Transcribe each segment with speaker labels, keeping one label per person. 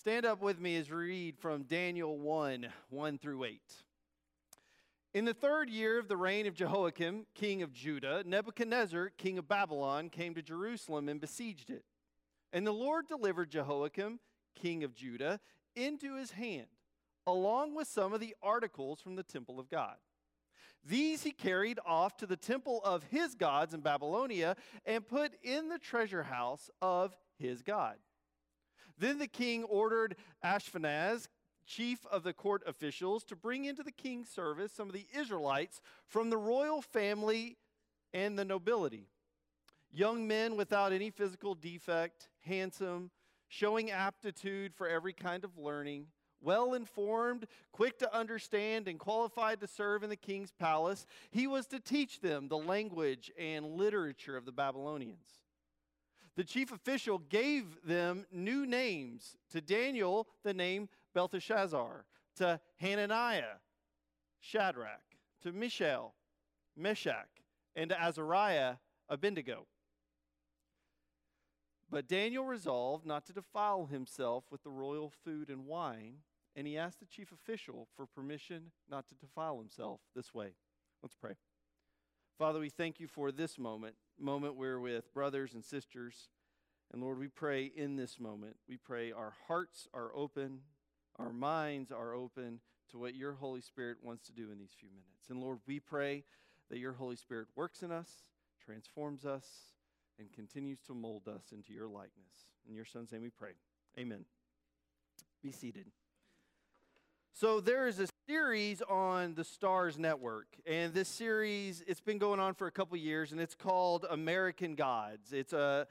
Speaker 1: Stand up with me as we read from Daniel 1 through 8. In the 3rd year of the reign of Jehoiakim, king of Judah, Nebuchadnezzar, king of Babylon, came to Jerusalem and besieged it. And the Lord delivered Jehoiakim, king of Judah, into his hand, along with some of the articles from the temple of God. These he carried off to the temple of his gods in Babylonia and put in the treasure house of his God. Then the king ordered Ashpenaz, chief of the court officials, to bring into the king's service some of the Israelites from the royal family and the nobility. Young men without any physical defect, handsome, showing aptitude for every kind of learning, well-informed, quick to understand, and qualified to serve in the king's palace. He was to teach them the language and literature of the Babylonians. The chief official gave them new names. To Daniel, the name Belteshazzar. To Hananiah, Shadrach. To Mishael, Meshach. And to Azariah, Abednego. But Daniel resolved not to defile himself with the royal food and wine, and he asked the chief official for permission not to defile himself this way. Let's pray. Father, we thank you for this moment where with brothers and sisters. And Lord, we pray in this moment, we pray our hearts are open, our minds are open to what your Holy Spirit wants to do in these few minutes. And Lord, we pray that your Holy Spirit works in us, transforms us, and continues to mold us into your likeness. In your Son's name we pray. Amen. Be seated. So there is a series on the Starz Network, and this series, it's been going on for a couple years, and it's called American Gods. It's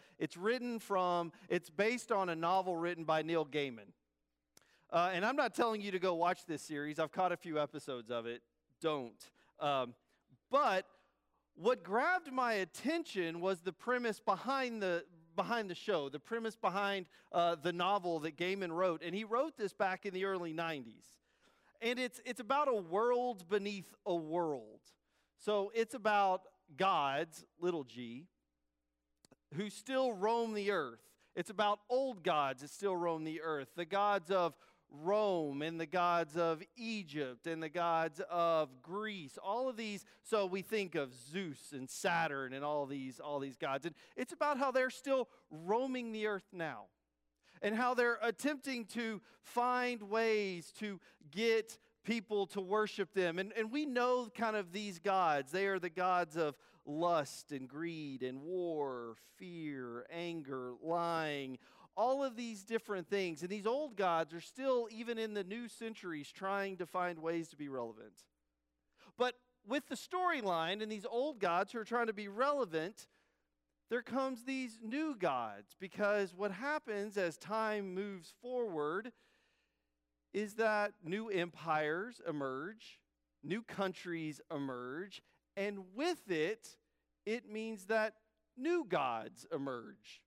Speaker 1: based on a novel written by Neil Gaiman. And I'm not telling you to go watch this series. I've caught a few episodes of it. Don't. But what grabbed my attention was the premise behind the show, the premise behind the novel that Gaiman wrote. And he wrote this back in the early 90s. And it's about a world beneath a world. So it's about gods, little g, who still roam the earth. It's about old gods that still roam the earth. The gods of Rome and the gods of Egypt and the gods of Greece. All of these, so we think of Zeus and Saturn and all these gods. And it's about how they're still roaming the earth now. And how they're attempting to find ways to get people to worship them. And we know kind of these gods. They are the gods of lust and greed and war, fear, anger, lying, all of these different things. And these old gods are still, even in the new centuries, trying to find ways to be relevant. But with the storyline and these old gods who are trying to be relevant, there comes these new gods, because what happens as time moves forward is that new empires emerge, new countries emerge, and with it, it means that new gods emerge.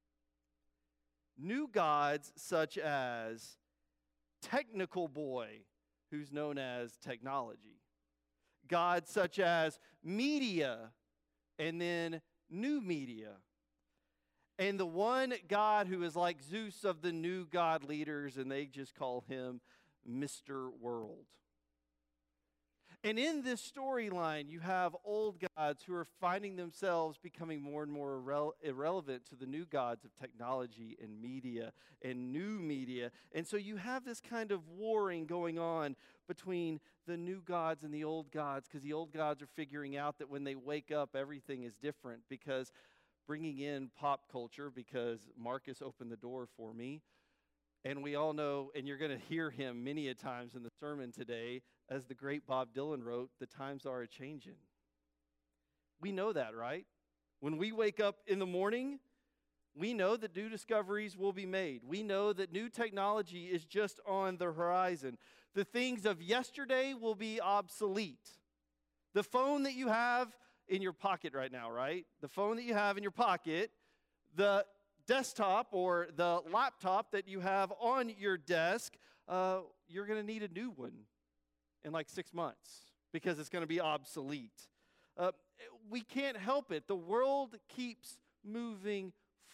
Speaker 1: New gods such as Technical Boy, who's known as technology. Gods such as media, and then new media. And the one God who is like Zeus of the new God leaders, and they just call him Mr. World. And in this storyline, you have old gods who are finding themselves becoming more and more irrelevant to the new gods of technology and media and new media. And so you have this kind of warring going on between the new gods and the old gods, because the old gods are figuring out that when they wake up, everything is different, because bringing in pop culture, because Marcus opened the door for me. And we all know, and you're going to hear him many a times in the sermon today, as the great Bob Dylan wrote, the times are a-changin'. We know that, right? When we wake up in the morning, we know that new discoveries will be made. We know that new technology is just on the horizon. The things of yesterday will be obsolete. The phone that you have in your pocket right now, right? The phone that you have in your pocket, the desktop or the laptop that you have on your desk, you're going to need a new one in like 6 months because it's going to be obsolete. We can't help it. The world keeps moving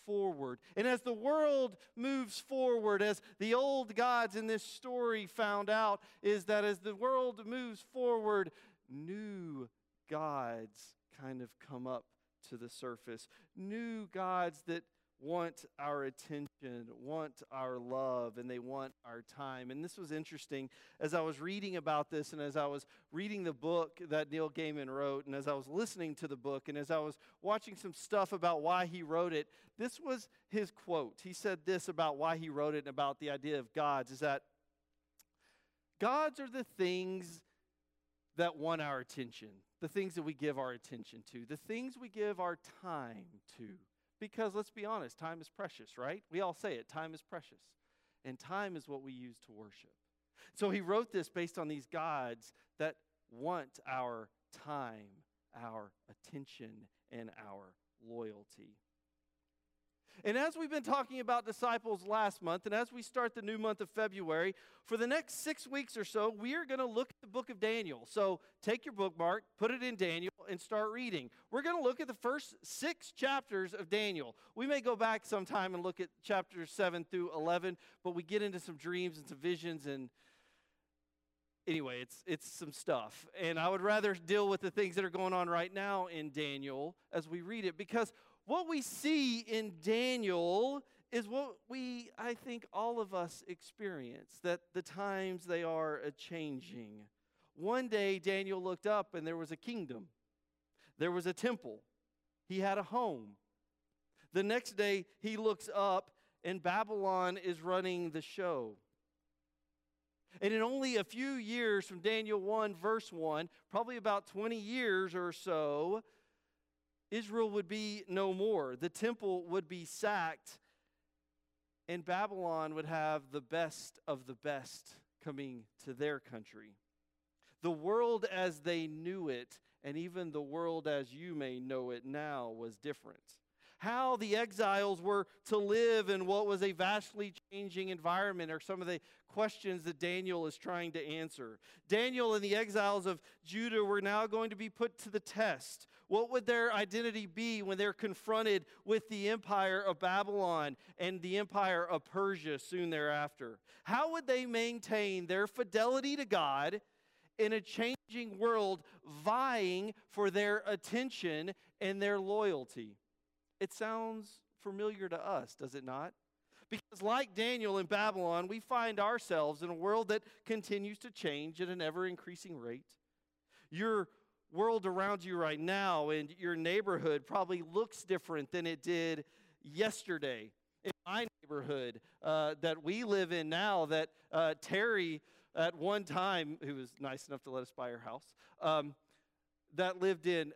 Speaker 1: forward. And as the world moves forward, as the old gods in this story found out, is that as the world moves forward, new gods kind of come up to the surface. New gods that want our attention, want our love, and they want our time. And this was interesting as I was reading about this, and as I was reading the book that Neil Gaiman wrote, and as I was listening to the book, and as I was watching some stuff about why he wrote it, this was his quote. He said this about why he wrote it and about the idea of gods, is that gods are the things that want our attention, the things that we give our attention to, the things we give our time to. Because let's be honest, time is precious, right? We all say it, time is precious. And time is what we use to worship. So he wrote this based on these gods that want our time, our attention, and our loyalty. And as we've been talking about disciples last month, and as we start the new month of February, for the next 6 weeks or so, we are going to look at the book of Daniel. So take your bookmark, put it in Daniel, and start reading. We're going to look at the first 6 chapters of Daniel. We may go back sometime and look at chapters 7 through 11, but we get into some dreams and some visions, and anyway, it's some stuff. And I would rather deal with the things that are going on right now in Daniel as we read it, because what we see in Daniel is what I think all of us experience, that the times they are a-changing. One day, Daniel looked up and there was a kingdom. There was a temple. He had a home. The next day, he looks up and Babylon is running the show. And in only a few years from Daniel 1, verse 1, probably about 20 years or so, Israel would be no more. The temple would be sacked, and Babylon would have the best of the best coming to their country. The world as they knew it, and even the world as you may know it now, was different. How the exiles were to live in what was a vastly changing environment are some of the questions that Daniel is trying to answer. Daniel and the exiles of Judah were now going to be put to the test. What would their identity be when they're confronted with the empire of Babylon and the empire of Persia soon thereafter? How would they maintain their fidelity to God in a changing world vying for their attention and their loyalty? It sounds familiar to us, does it not? Because like Daniel in Babylon, we find ourselves in a world that continues to change at an ever-increasing rate. Your world around you right now and your neighborhood probably looks different than it did yesterday. In my neighborhood that we live in now, that Terry at one time, who was nice enough to let us buy her house, that lived in,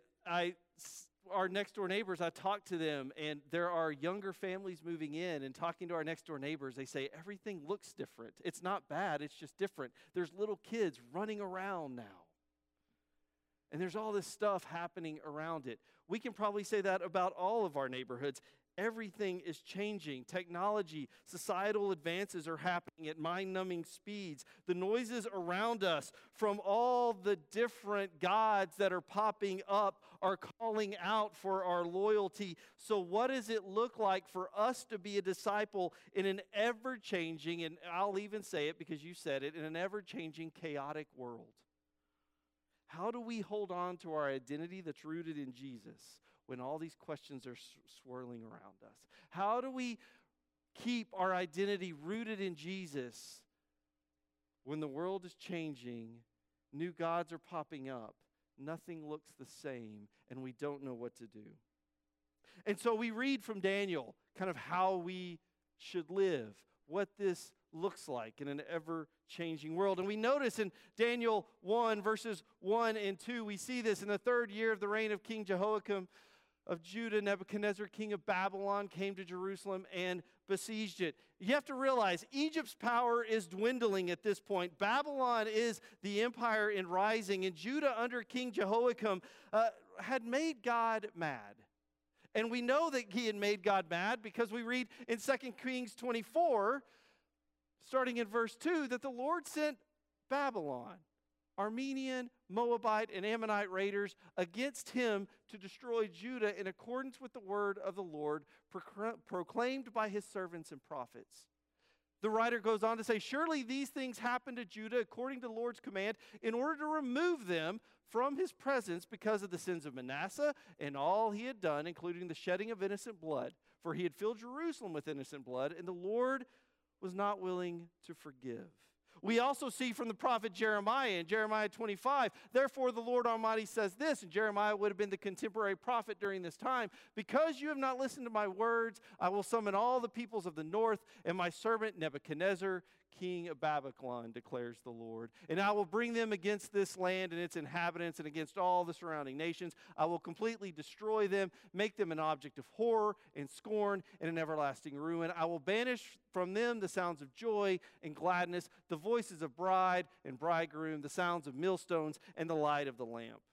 Speaker 1: our next door neighbors, I talk to them, and there are younger families moving in, and talking to our next door neighbors, they say everything looks different. It's not bad, it's just different. There's little kids running around now. And there's all this stuff happening around it. We can probably say that about all of our neighborhoods. Everything is changing. Technology, societal advances are happening at mind-numbing speeds. The noises around us from all the different gods that are popping up are calling out for our loyalty. So what does it look like for us to be a disciple in an ever-changing, and I'll even say it because you said it, in an ever-changing, chaotic world? How do we hold on to our identity that's rooted in Jesus when all these questions are swirling around us? How do we keep our identity rooted in Jesus when the world is changing, new gods are popping up, nothing looks the same, and we don't know what to do? And so we read from Daniel kind of how we should live, what this looks like in an ever-changing world. And we notice in Daniel 1, verses 1 and 2, we see this: in the 3rd year of the reign of King Jehoiakim of Judah, Nebuchadnezzar, king of Babylon, came to Jerusalem and besieged it. You have to realize Egypt's power is dwindling at this point. Babylon is the empire in rising, and Judah under King Jehoiakim had made God mad. And we know that he had made God mad because we read in 2 Kings 24, starting in verse 2, that the Lord sent Babylon Armenian, Moabite, and Ammonite raiders against him to destroy Judah in accordance with the word of the Lord proclaimed by his servants and prophets. The writer goes on to say, surely these things happened to Judah according to the Lord's command in order to remove them from his presence because of the sins of Manasseh and all he had done, including the shedding of innocent blood. For he had filled Jerusalem with innocent blood, and the Lord was not willing to forgive. We also see from the prophet Jeremiah in Jeremiah 25, therefore the Lord Almighty says this, and Jeremiah would have been the contemporary prophet during this time, because you have not listened to my words, I will summon all the peoples of the north and my servant Nebuchadnezzar, king of Babylon, declares the Lord. And I will bring them against this land and its inhabitants and against all the surrounding nations. I will completely destroy them, make them an object of horror and scorn and an everlasting ruin. I will banish from them the sounds of joy and gladness, the voices of bride and bridegroom, the sounds of millstones and the light of the lamp.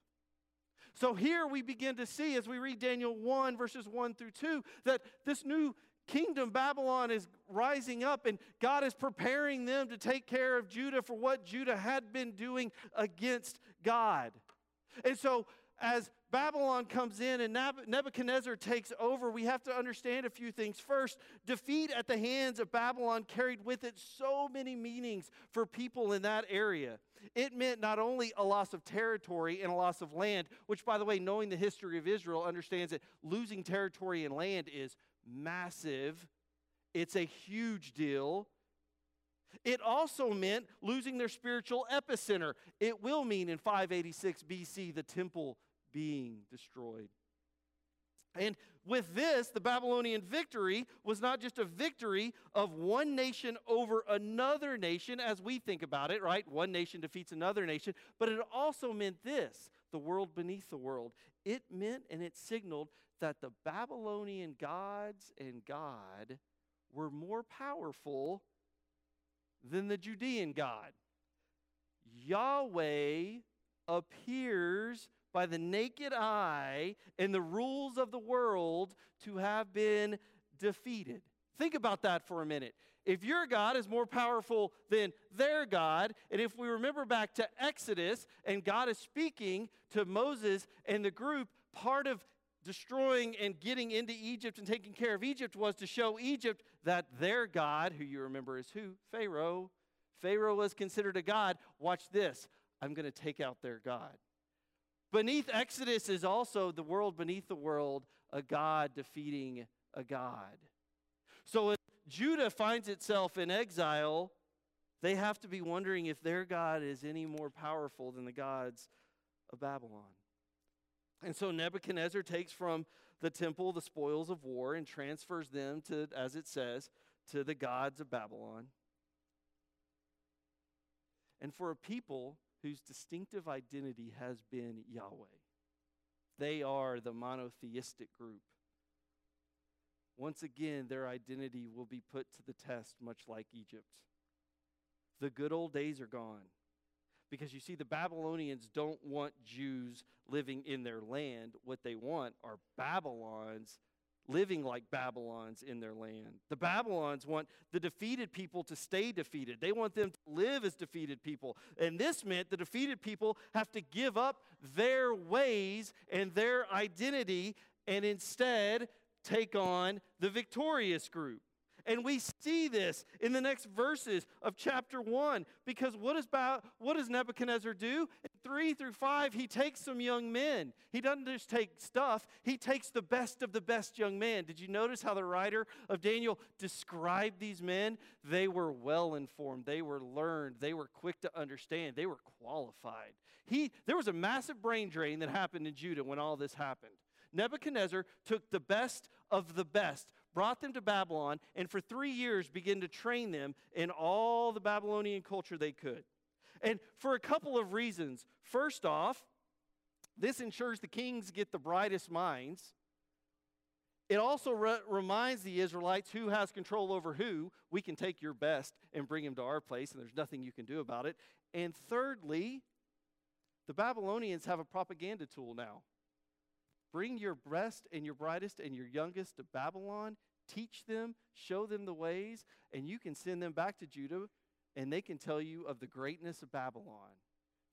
Speaker 1: So here we begin to see, as we read Daniel 1, verses 1 through 2, that this new kingdom, Babylon, is rising up, and God is preparing them to take care of Judah for what Judah had been doing against God. And so as Babylon comes in and Nebuchadnezzar takes over, we have to understand a few things. First, defeat at the hands of Babylon carried with it so many meanings for people in that area. It meant not only a loss of territory and a loss of land, which, by the way, knowing the history of Israel, understands that losing territory and land is massive. It's a huge deal. It also meant losing their spiritual epicenter. It will mean in 586 BC the temple being destroyed. And with this, the Babylonian victory was not just a victory of one nation over another nation as we think about it, right? One nation defeats another nation, but it also meant this, the world beneath the world. It meant and it signaled that the Babylonian gods and God were more powerful than the Judean God. Yahweh appears by the naked eye and the rules of the world to have been defeated. Think about that for a minute. If your God is more powerful than their God, and if we remember back to Exodus, and God is speaking to Moses and the group, part of destroying and getting into Egypt and taking care of Egypt was to show Egypt that their God, who you remember is who? Pharaoh. Pharaoh was considered a god. Watch this. I'm going to take out their God. Beneath Exodus is also the world beneath the world, a God defeating a God. So if Judah finds itself in exile, they have to be wondering if their God is any more powerful than the gods of Babylon. And so Nebuchadnezzar takes from the temple the spoils of war and transfers them to, as it says, to the gods of Babylon. And for a people whose distinctive identity has been Yahweh, they are the monotheistic group. Once again, their identity will be put to the test, much like Egypt. The good old days are gone. Because you see, the Babylonians don't want Jews living in their land. What they want are Babylons living like Babylons in their land. The Babylons want the defeated people to stay defeated. They want them to live as defeated people. And this meant the defeated people have to give up their ways and their identity and instead take on the victorious group. And we see this in the next verses of chapter 1. Because what does Nebuchadnezzar do? In 3 through 5, he takes some young men. He doesn't just take stuff. He takes the best of the best young men. Did you notice how the writer of Daniel described these men? They were well informed. They were learned. They were quick to understand. They were qualified. There was a massive brain drain that happened in Judah when all this happened. Nebuchadnezzar took the best of the best, brought them to Babylon, and for 3 years began to train them in all the Babylonian culture they could. And for a couple of reasons. First off, this ensures the kings get the brightest minds. It also reminds the Israelites who has control over who. We can take your best and bring him to our place, and there's nothing you can do about it. And thirdly, the Babylonians have a propaganda tool now. Bring your best and your brightest and your youngest to Babylon, teach them, show them the ways, and you can send them back to Judah, and they can tell you of the greatness of Babylon.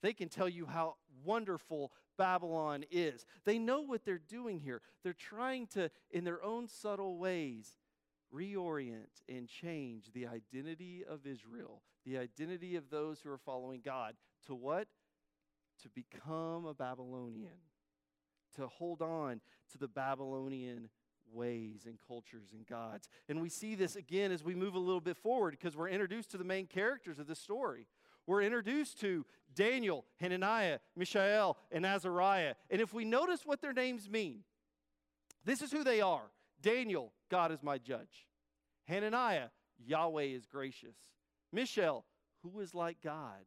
Speaker 1: They can tell you how wonderful Babylon is. They know what they're doing here. They're trying to, in their own subtle ways, reorient and change the identity of Israel, the identity of those who are following God. To what? To become a Babylonian, to hold on to the Babylonian ways and cultures and gods. And we see this again as we move a little bit forward because we're introduced to the main characters of the story. We're introduced to Daniel, Hananiah, Mishael, and Azariah. And if we notice what their names mean, this is who they are. Daniel, God is my judge. Hananiah, Yahweh is gracious. Mishael, who is like God.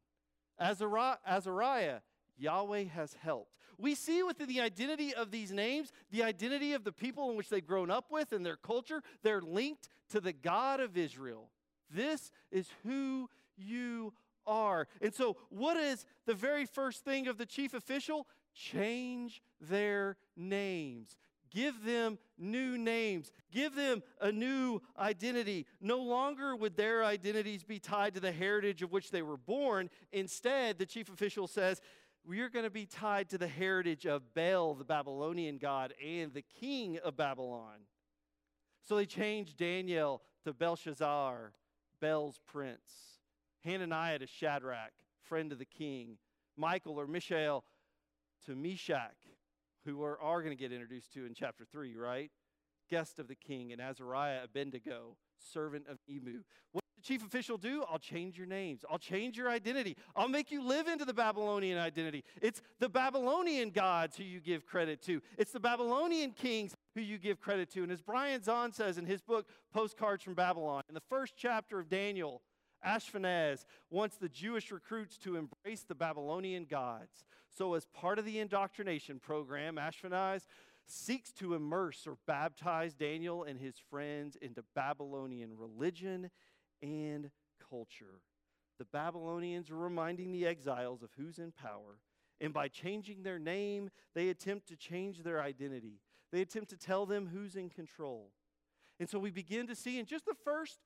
Speaker 1: Azariah, Yahweh has helped. We see within the identity of these names, the identity of the people in which they've grown up with and their culture, they're linked to the God of Israel. This is who you are. And so what is the very first thing of the chief official? Change their names. Give them new names. Give them a new identity. No longer would their identities be tied to the heritage of which they were born. Instead, the chief official says, we're going to be tied to the heritage of Baal, the Babylonian god, and the king of Babylon. So they changed Daniel to Belshazzar, Baal's prince. Hananiah to Shadrach, friend of the king. Michael or Mishael to Meshach, who we're going to get introduced to in chapter 3, right? Guest of the king. And Azariah, Abednego, servant of Emu. What did the chief official do? I'll change your names. I'll change your identity. I'll make you live into the Babylonian identity. It's the Babylonian gods who you give credit to. It's the Babylonian kings who you give credit to. And as Brian Zahn says in his book, Postcards from Babylon, in the first chapter of Daniel, Ashpenaz wants the Jewish recruits to embrace the Babylonian gods. So as part of the indoctrination program, Ashpenaz seeks to immerse or baptize Daniel and his friends into Babylonian religion and culture. The Babylonians are reminding the exiles of who's in power, and by changing their name, they attempt to change their identity. They attempt to tell them who's in control. And so we begin to see in just the first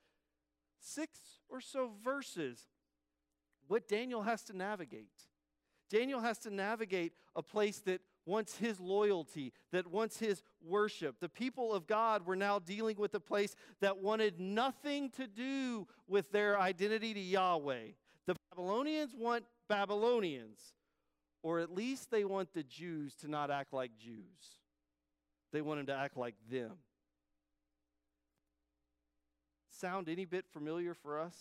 Speaker 1: 6 or so verses what Daniel has to navigate. Daniel has to navigate a place that wants his loyalty, that wants his worship. The people of God were now dealing with a place that wanted nothing to do with their identity to Yahweh. The Babylonians want Babylonians, or at least they want the Jews to not act like Jews. They want them to act like them. Sound any bit familiar for us?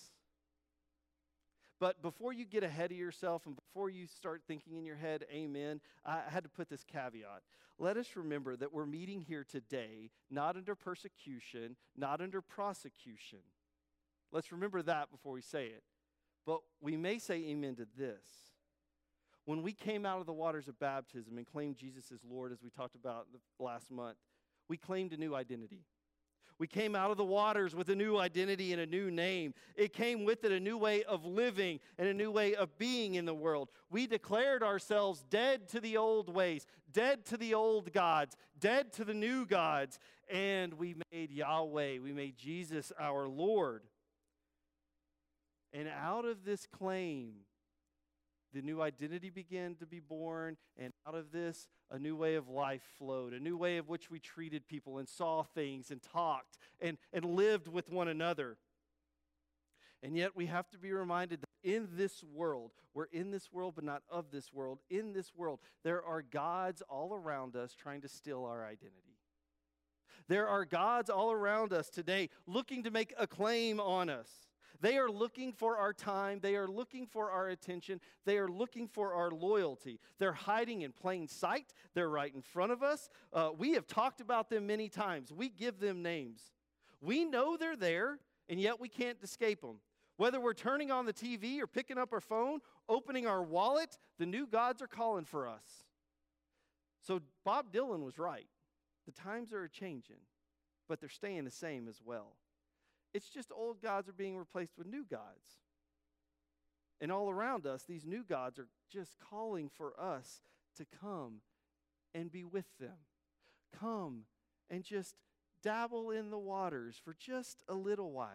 Speaker 1: But before you get ahead of yourself and before you start thinking in your head, amen, I had to put this caveat. Let us remember that we're meeting here today not under persecution, not under prosecution. Let's remember that before we say it. But we may say amen to this. When we came out of the waters of baptism and claimed Jesus as Lord, as we talked about last month, we claimed a new identity. We came out of the waters with a new identity and a new name. It came with it a new way of living and a new way of being in the world. We declared ourselves dead to the old ways, dead to the old gods, dead to the new gods, and we made Yahweh, we made Jesus our Lord. And out of this claim, the new identity began to be born, and out of this, a new way of life flowed, a new way of which we treated people and saw things and talked and lived with one another. And yet we have to be reminded that in this world, we're in this world but not of this world. In this world, there are gods all around us trying to steal our identity. There are gods all around us today looking to make a claim on us. They are looking for our time. They are looking for our attention. They are looking for our loyalty. They're hiding in plain sight. They're right in front of us. We have talked about them many times. We give them names. We know they're there, and yet we can't escape them. Whether we're turning on the TV or picking up our phone, opening our wallet, the new gods are calling for us. So Bob Dylan was right. The times are changing, but they're staying the same as well. It's just old gods are being replaced with new gods. And all around us, these new gods are just calling for us to come and be with them. Come and just dabble in the waters for just a little while.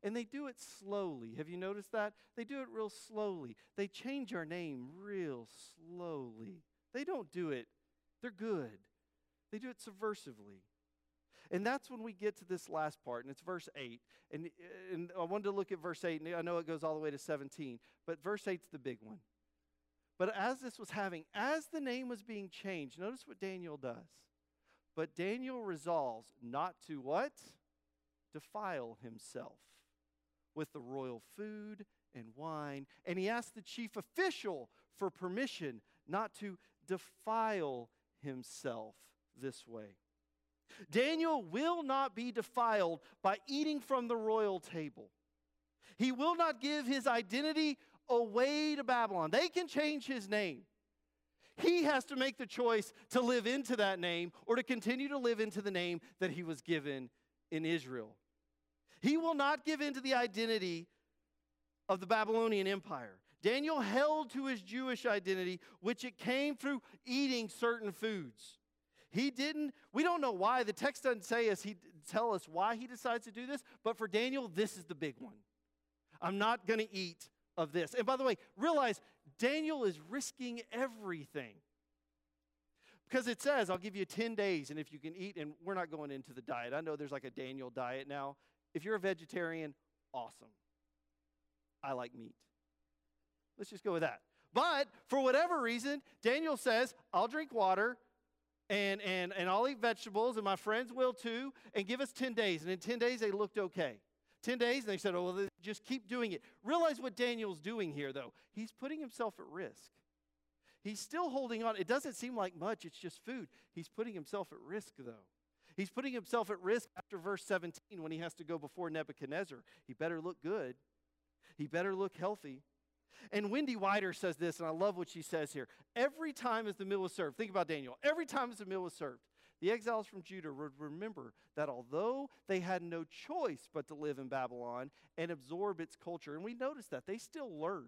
Speaker 1: And they do it slowly. Have you noticed that? They do it real slowly. They change our name real slowly. They don't do it. They're good. They do it subversively. And that's when we get to this last part, and it's verse 8. And I wanted to look at verse 8, and I know it goes all the way to 17, but verse 8's the big one. But as the name was being changed, notice what Daniel does. But Daniel resolves not to what? Defile himself with the royal food and wine. And he asked the chief official for permission not to defile himself this way. Daniel will not be defiled by eating from the royal table. He will not give his identity away to Babylon. They can change his name. He has to make the choice to live into that name or to continue to live into the name that he was given in Israel. He will not give into the identity of the Babylonian Empire. Daniel held to his Jewish identity, which it came through eating certain foods. We don't know why. The text doesn't tell us why he decides to do this, but for Daniel, this is the big one. I'm not going to eat of this. And by the way, realize Daniel is risking everything. Because it says, I'll give you 10 days, and if you can eat, and we're not going into the diet. I know there's like a Daniel diet now. If you're a vegetarian, awesome. I like meat. Let's just go with that. But for whatever reason, Daniel says, I'll drink water, and I'll eat vegetables, and my friends will too, and give us 10 days. And in 10 days, they looked okay. 10 days, and they said, oh, well, just keep doing it. Realize what Daniel's doing here, though. He's putting himself at risk. He's still holding on. It doesn't seem like much. It's just food. He's putting himself at risk, though. He's putting himself at risk after verse 17 when he has to go before Nebuchadnezzar. He better look good. He better look healthy. And Wendy Wider says this, and I love what she says here. Every time as the meal was served, think about Daniel, every time as the meal was served, the exiles from Judah would remember that although they had no choice but to live in Babylon and absorb its culture, and we noticed that, they still learned.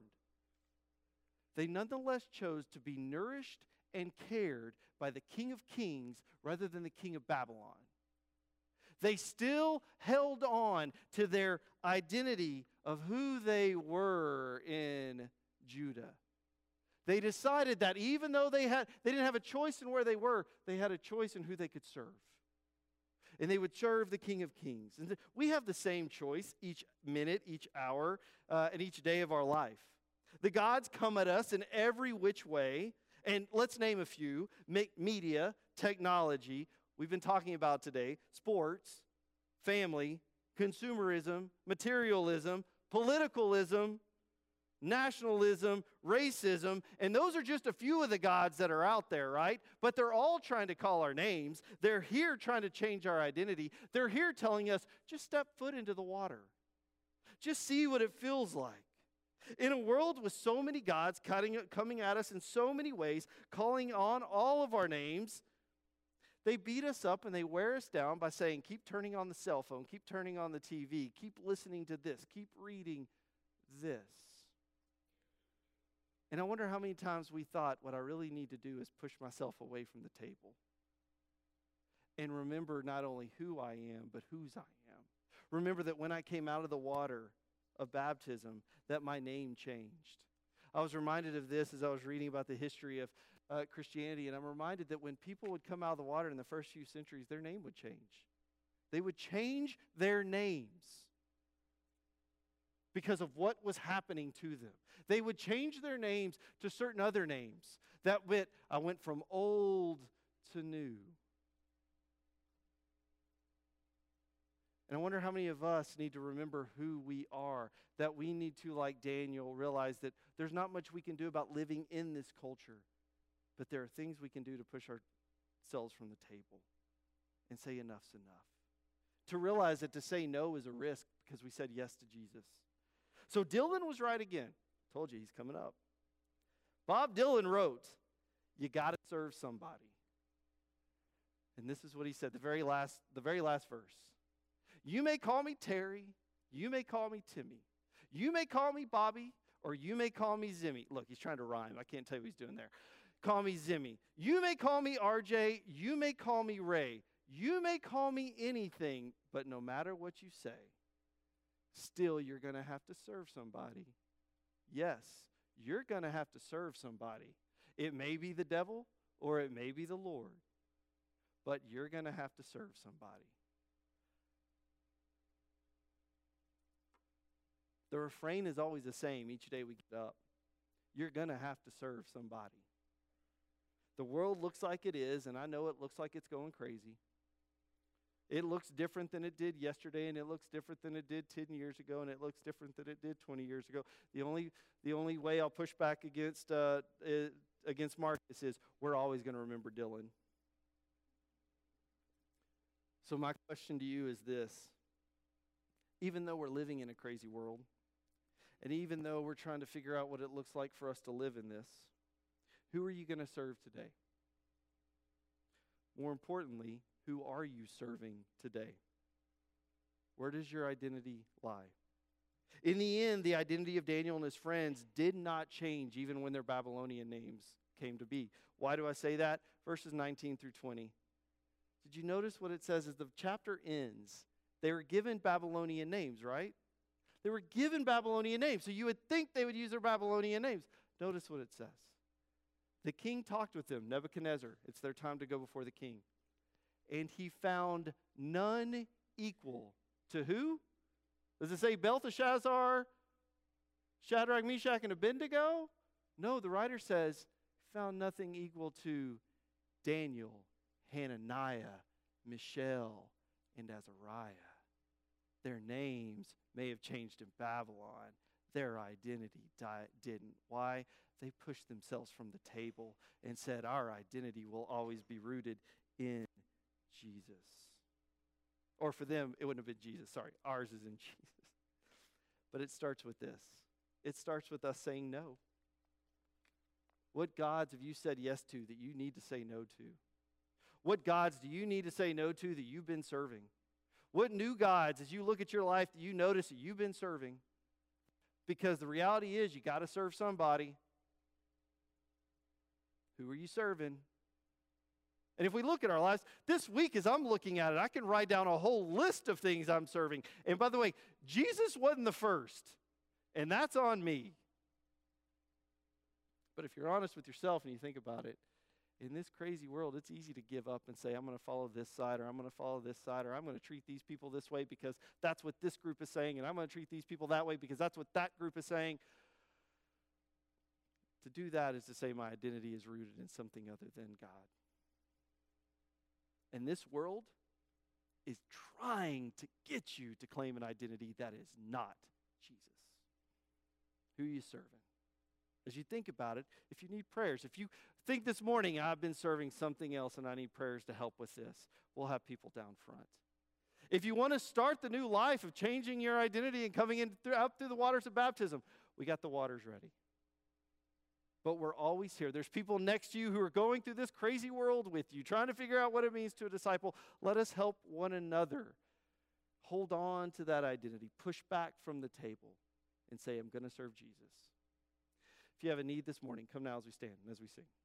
Speaker 1: They nonetheless chose to be nourished and cared by the King of Kings rather than the king of Babylon. They still held on to their identity of who they were in Judah. They decided that even though they didn't have a choice in where they were, they had a choice in who they could serve. And they would serve the King of Kings. And we have the same choice each minute, each hour, and each day of our life. The gods come at us in every which way, and let's name a few: media, technology, we've been talking about today, sports, family, consumerism, materialism, politicalism, nationalism, racism, and those are just a few of the gods that are out there, right? But they're all trying to call our names. They're here trying to change our identity. They're here telling us, just step foot into the water. Just see what it feels like. In a world with so many gods coming at us in so many ways, calling on all of our names, they beat us up and they wear us down by saying, keep turning on the cell phone, keep turning on the TV, keep listening to this, keep reading this. And I wonder how many times we thought, what I really need to do is push myself away from the table and remember not only who I am, but whose I am. Remember that when I came out of the water of baptism, that my name changed. I was reminded of this as I was reading about the history of Christianity, and I'm reminded that when people would come out of the water in the first few centuries, their name would change. They would change their names because of what was happening to them. They would change their names to certain other names. I went from old to new. And I wonder how many of us need to remember who we are, that we need to, like Daniel, realize that there's not much we can do about living in this culture, but there are things we can do to push ourselves from the table and say enough's enough. To realize that to say no is a risk because we said yes to Jesus. So Dylan was right again. Told you he's coming up. Bob Dylan wrote, you got to serve somebody. And this is what he said, the very last verse. You may call me Terry, you may call me Timmy, you may call me Bobby, or you may call me Zimmy. Look, he's trying to rhyme. I can't tell you what he's doing there. Call me Zimmy. You may call me RJ, you may call me Ray, you may call me anything, but no matter what you say, still you're going to have to serve somebody. Yes, you're going to have to serve somebody. It may be the devil or it may be the Lord, but you're going to have to serve somebody. The refrain is always the same each day we get up. You're going to have to serve somebody. The world looks like it is, and I know it looks like it's going crazy. It looks different than it did yesterday, and it looks different than it did 10 years ago, and it looks different than it did 20 years ago. The only way I'll push back against Marcus is we're always going to remember Dylan. So my question to you is this. Even though we're living in a crazy world, and even though we're trying to figure out what it looks like for us to live in this, who are you going to serve today? More importantly, who are you serving today? Where does your identity lie? In the end, the identity of Daniel and his friends did not change even when their Babylonian names came to be. Why do I say that? Verses 19 through 20. Did you notice what it says as the chapter ends? They were given Babylonian names, right? They were given Babylonian names, so you would think they would use their Babylonian names. Notice what it says. The king talked with them, Nebuchadnezzar. It's their time to go before the king. And he found none equal to who? Does it say Belteshazzar, Shadrach, Meshach, and Abednego? No, the writer says, found nothing equal to Daniel, Hananiah, Mishael, and Azariah. Their names may have changed in Babylon. Their identity didn't. Why? They pushed themselves from the table and said, our identity will always be rooted in Jesus. Or for them, it wouldn't have been Jesus. Sorry, ours is in Jesus. But it starts with this. It starts with us saying no. What gods have you said yes to that you need to say no to? What gods do you need to say no to that you've been serving? What new gods, as you look at your life, do you notice that you've been serving? Because the reality is you got to serve somebody. Who are you serving? And if we look at our lives, this week as I'm looking at it, I can write down a whole list of things I'm serving. And by the way, Jesus wasn't the first, and that's on me. But if you're honest with yourself and you think about it, in this crazy world, it's easy to give up and say, I'm going to follow this side, or I'm going to follow this side, or I'm going to treat these people this way because that's what this group is saying, and I'm going to treat these people that way because that's what that group is saying. To do that is to say my identity is rooted in something other than God. And this world is trying to get you to claim an identity that is not Jesus. Who are you serving? As you think about it, if you need prayers, if you think this morning, I've been serving something else and I need prayers to help with this, we'll have people down front. If you want to start the new life of changing your identity and coming up through the waters of baptism, we got the waters ready. But we're always here. There's people next to you who are going through this crazy world with you, trying to figure out what it means to a disciple. Let us help one another. Hold on to that identity. Push back from the table and say, I'm going to serve Jesus. If you have a need this morning, come now as we stand and as we sing.